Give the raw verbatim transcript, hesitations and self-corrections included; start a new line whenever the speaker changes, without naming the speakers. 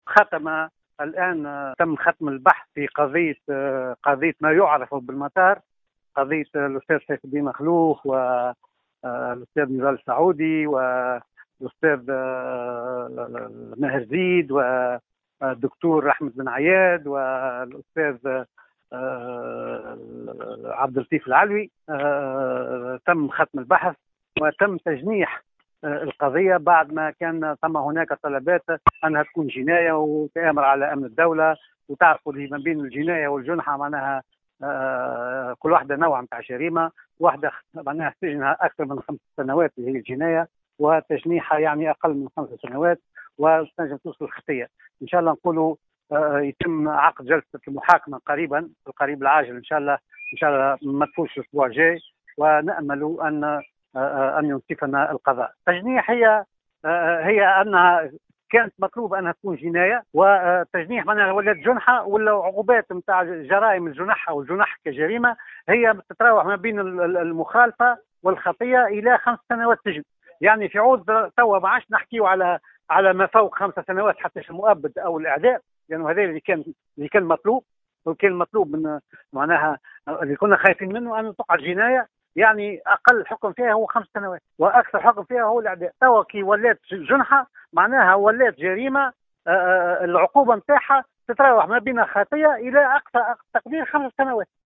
ختم الآن، تم ختم البحث في قضية قضية ما يعرف بالمطار، قضية الأستاذ سيف الدين مخلوف والأستاذ نزار السعودي والأستاذ ماهر زيد والدكتور أحمد بن عياد والأستاذ عبد اللطيف العلوي. تم ختم البحث وتم تجنيح القضية بعد ما كان ثم هناك طلبات أنها تكون جناية وتآمر على أمن الدولة. وتعرفوا اللي ما بين الجناية والجنحة معناها آه كل واحدة نوع متاع جريمة، واحدة معناها سجنها أكثر من خمس سنوات اللي هي الجناية، وتجنيحها يعني أقل من خمس سنوات وتنجم توصل الخطية. إن شاء الله نقولوا آه يتم عقد جلسة المحاكمة قريبا في القريب العاجل إن شاء الله، إن شاء الله ما تفوتش الأسبوع الجاي، ونأمل أن أن ينصفنا القضاء. التجنيح هي هي أنها كانت مطلوبة أنها تكون جناية، وتجنيح معناها ولات جنحة، ولا عقوبات نتاع جرائم الجنحة والجنح كجريمة هي تتراوح ما بين المخالفة والخطية إلى خمس سنوات سجن. يعني في عود توا ما عادش نحكيو على على ما فوق خمس سنوات حتى المؤبد أو الإعدام، لأنه يعني هذا اللي كان اللي كان مطلوب، وكان مطلوب من معناها اللي كنا خايفين منه أن تقع جناية، يعني اقل حكم فيها هو خمس سنوات واكثر حكم فيها هو الاعدام. توا كي ولات جنحه معناها ولات جريمه، العقوبه نتاعها تتراوح ما بين خطيه الى اقصى تقدير خمس سنوات.